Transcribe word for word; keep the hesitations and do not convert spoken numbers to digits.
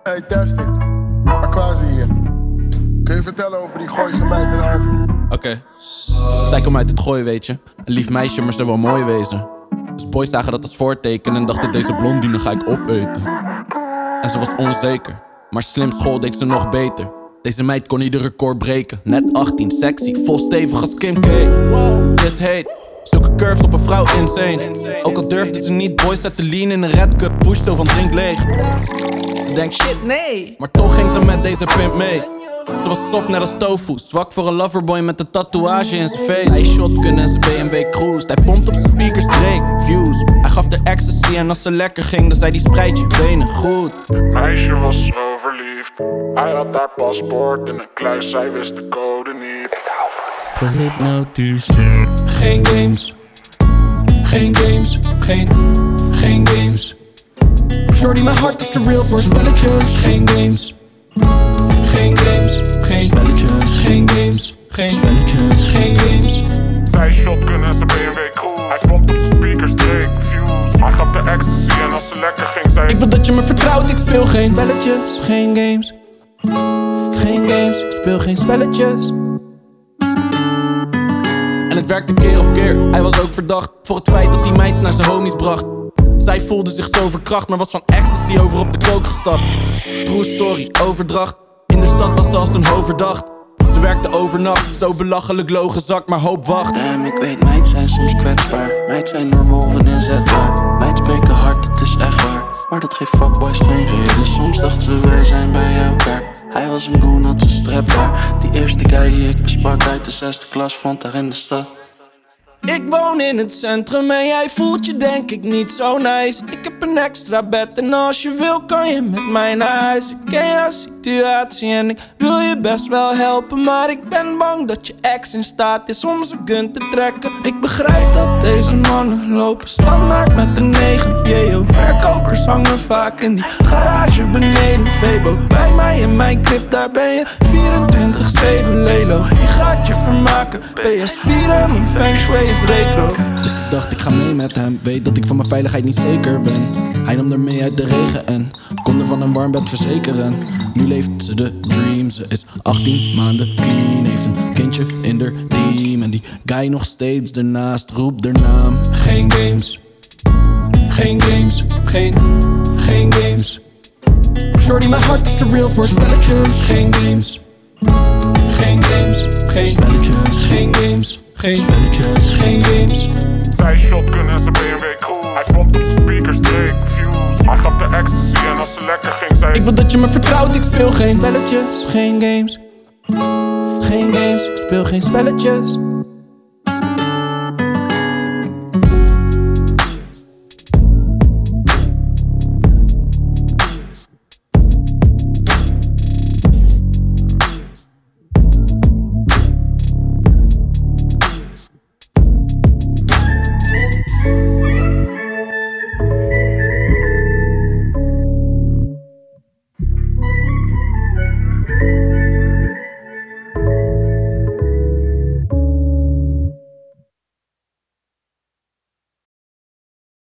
Hey, testing. Aquasi hier. Kun je vertellen over die Gooise meid in Alphen? Oké. Okay. Zij komt uit het Gooi, weet je. Een lief meisje, maar ze wil mooi wezen. Dus boys zagen dat als voorteken en dachten deze blondine ga ik opeten. En ze was onzeker, maar slim school deed ze nog beter. Deze meid kon ieder record breken. Net achttien, sexy, vol stevig als Kim K. Just hate, zulke curves op een vrouw insane. Ook al durfde ze niet, boys zetten lean in een red cup, push zo van drink leeg. Ze denkt shit nee, maar toch ging ze met deze pimp mee. Ze was soft net als tofu, zwak voor een loverboy met een tatoeage in zijn face. Hij shotgun en zijn B M W cruised, hij pompt op zijn speakers Drake, views. Hij gaf de ecstasy en als ze lekker ging, dan zei die spreid je benen goed. Het meisje was zo verliefd, hij had haar paspoort in een kluis, zij wist de code niet. Gehypnotiseerd. Geen games, geen games, geen, geen games. Shorty, mijn hart is te real voor spelletjes. Geen games, geen games, geen spelletjes. Geen games, geen spelletjes. Geen games. Zij shotgun en zijn B M W cool, hij pompt op de speakers Drake, views. Hij gaf de ecstasy en als ze lekker ging, zei ik wil dat je me vertrouwt, ik speel geen spelletjes. Geen games, geen games, ik speel geen spelletjes. En het werkte keer op keer, hij was ook verdacht voor het feit dat hij meid naar zijn homies bracht. Zij voelde zich zo verkracht, maar was van ecstasy over op de kook gestapt. True story, overdracht, in de stad was ze als een hoverdacht. Ze werkte overnacht, zo belachelijk logenzakt, maar hoop wacht. Damn, ik weet, meid zijn soms kwetsbaar. Meid zijn normaal inzetbaar. Meid spreken hard, het is echt waar. Maar dat geeft fuckboys geen reden. Soms dachten ze wij zijn bij elkaar. Hij was een goon, had zijn strap daar. Die eerste guy die ik besprak uit de zesde klas vond daar in de stad. Ik woon in het centrum en jij voelt je denk ik niet zo nice. Ik heb een extra bed en als je wil kan je met mij naar huis. Ik ken jouw situatie en ik wil je best wel helpen, maar ik ben bang dat je ex in staat is om zijn gun te trekken. Ik begrijp dat deze mannen lopen standaard met een negen. Jeo, verkopers hangen vaak in die garage beneden Febo. Bij mij in mijn crib, daar ben je vierentwintig zeven lelo. Je gaat je vermaken, P S vier en mijn feng shui is retro. Dus ik dacht ik ga mee met hem, weet dat ik van mijn veiligheid niet zeker ben. Hij nam er mee uit de regen en kon er van een warm bed verzekeren. Nu leeft ze de dream, ze is achttien maanden clean. Heeft een kindje in haar team en die guy nog steeds ernaast roept haar naam. Geen games, geen games, geen, geen games. Shorty, mijn hart is te real voor spelletjes. Geen games, geen games, geen spelletjes. Geen games, geen spelletjes. Geen games. Zij shotgun en zijn B M W cool, hij pompt op de speakers Drake, views. Hij gaf de ecstasy en als ze lekker ging, zei ik wil dat je me vertrouwt, ik speel geen spelletjes. Geen games, geen games, ik speel geen spelletjes.